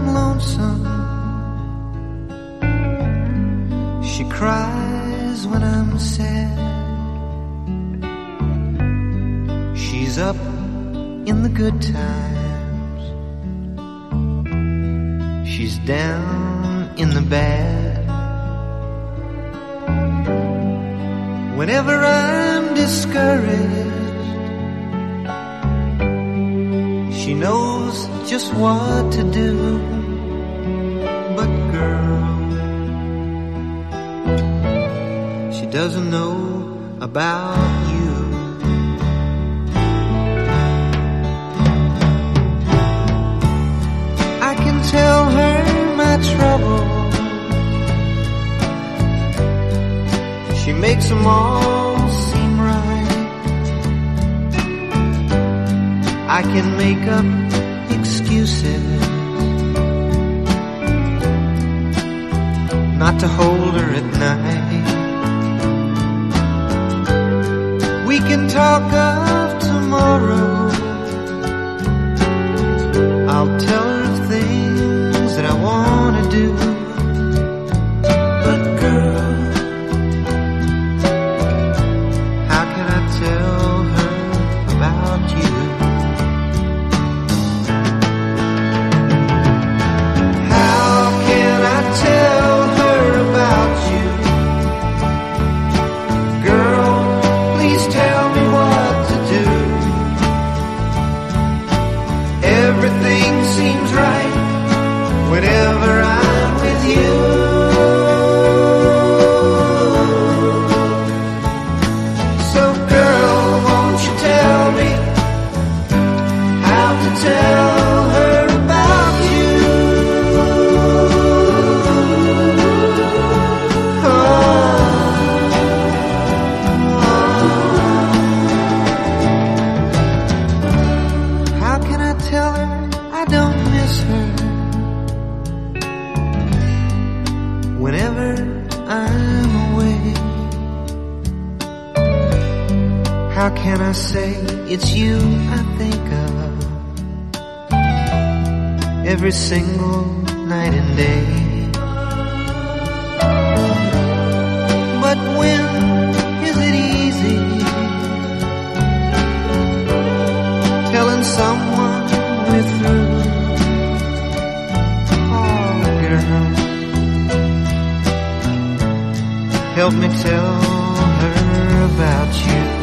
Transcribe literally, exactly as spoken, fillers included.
lonesome, she cries when I'm sad. She's up in the good times, she's down in the bad. Whenever I'm discouraged, she knows just what to do. But girl, she doesn't know about you. I can tell her my trouble, she makes them all seem right. I can make up excuses not to hold her at night. We can talk of tomorrow, I'll tell her things that I want to do. But girl, how can I tell her about you? How can I tell her about you? Girl, please tell me what to do. Everything seems right whenever I'm with you. So girl, won't you tell me how to tell her about you? Oh, oh. How can I tell her I don't miss her whenever I'm away? How can I say it's you I think of every single night and day? But when is it easy telling someone we're through? Oh, girl, help me tell her about you.